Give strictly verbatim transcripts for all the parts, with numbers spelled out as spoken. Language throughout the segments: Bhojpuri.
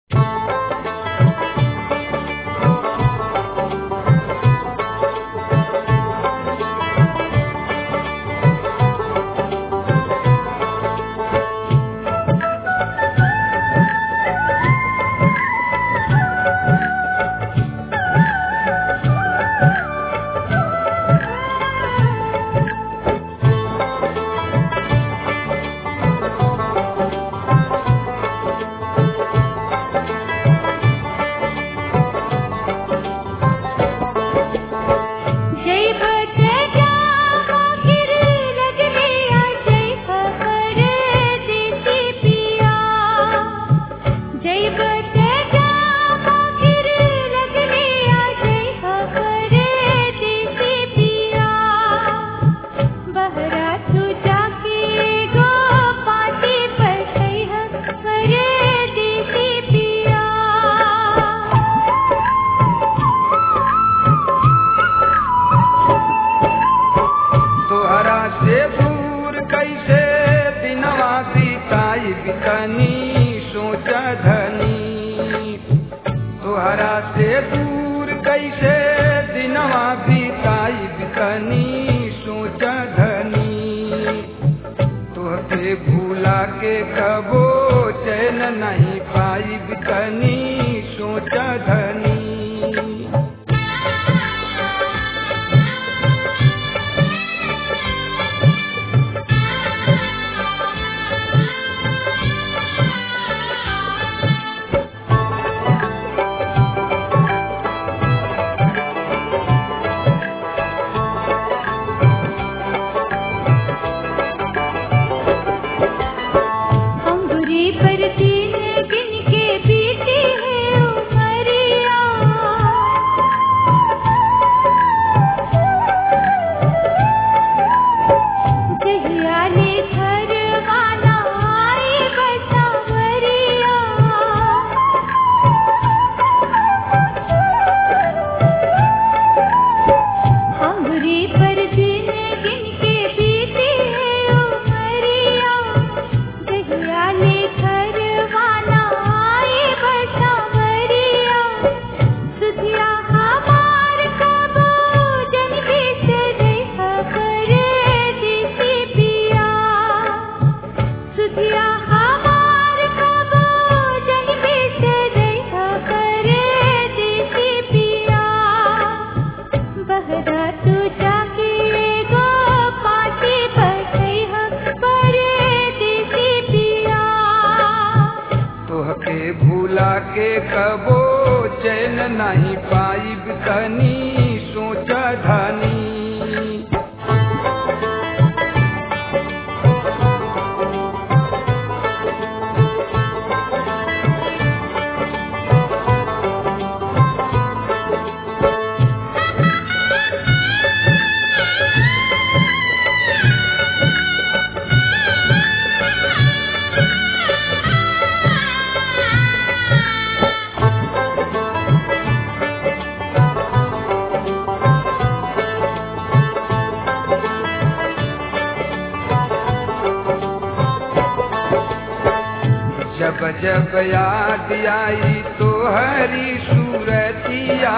जब याद आई तो हरी सूरतिया,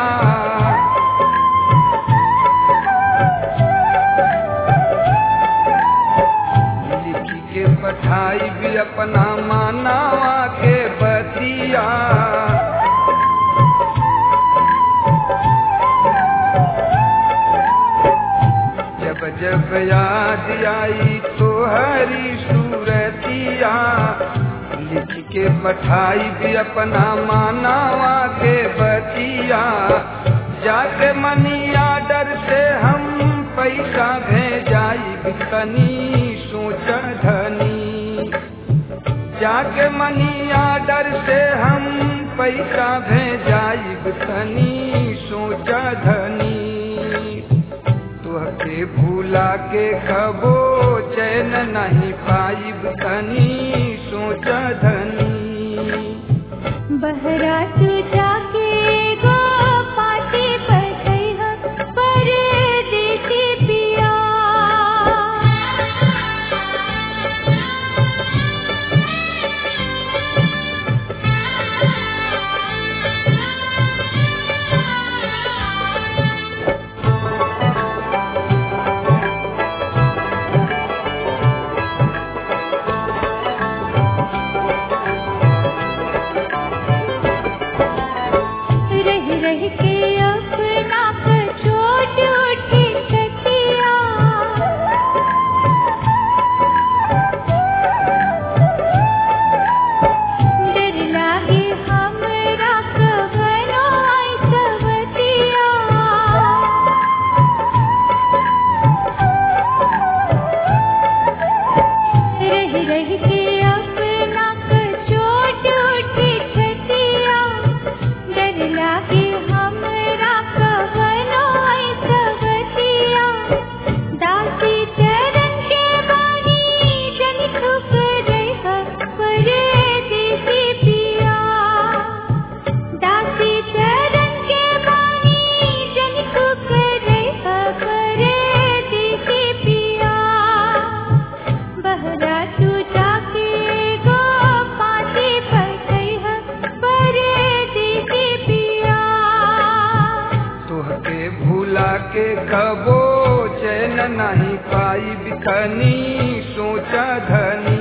लिखी के पठाई भी अपना मानावा के बतिया। जब जब याद आई तो हरी सूरतिया, लिख के पठाई भी अपना मानावा के बतिया। जाके मनी आर्डर से हम पैसा भेजाई बिकनी सोच धनी। जाके मनी आर्डर से हम पैसा भेजाई बिकनी सोच धनी। तुहके भूला के कबो चैन नहीं पाई बिकनी सोच धनी। बहरा तू जाके गो पाटी बजैहा परदेसी पिया। तनी सोचा धनी।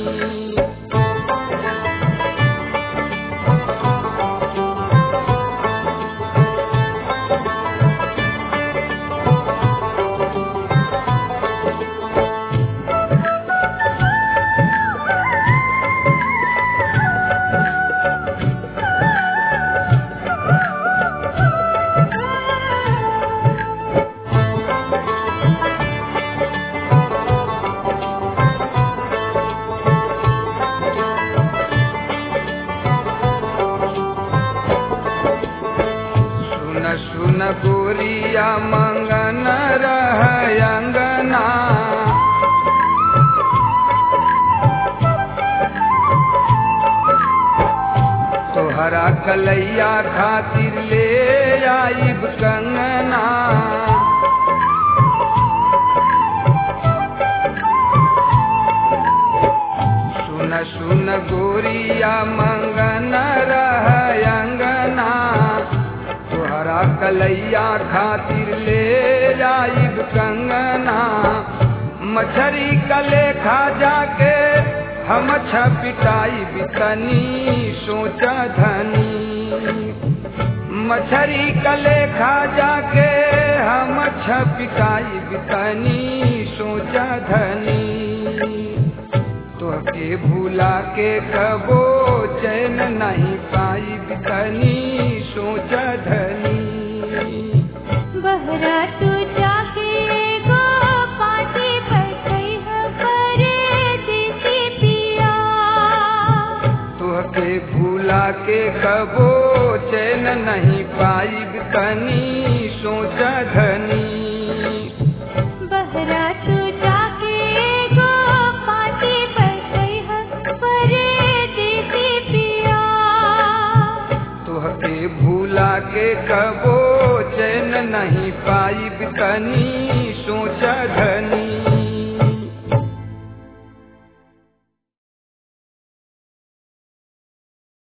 सुन गोरिया मंगन रह अंगना, तोहरा कलैया खातिर ले आइब कंगना। सुन सुन गोरिया मंगन रह अंगना, तोहरा कलैया खातिर ले आइब कंगना। मछरी कले खा जाके हम छपिटाई बितनी सोचा धनी। मछरी कले खा जाके हम छपिटाई बितनी सोचा धनी। तोहके भूला के कबो चैन नहीं पाई बितनी सोचा धनी। बहरा तू जाके गो पाटी बैठई है परदेसी पिया। तोहके भूला के कबो चैन नहीं पाई बितनी सोचा धनी। बहरा तू जाके गो पाटी बैठई है परदेसी पिया। तोहके भूला के कबो चैन नहीं पाई बितनी सोचा धनी।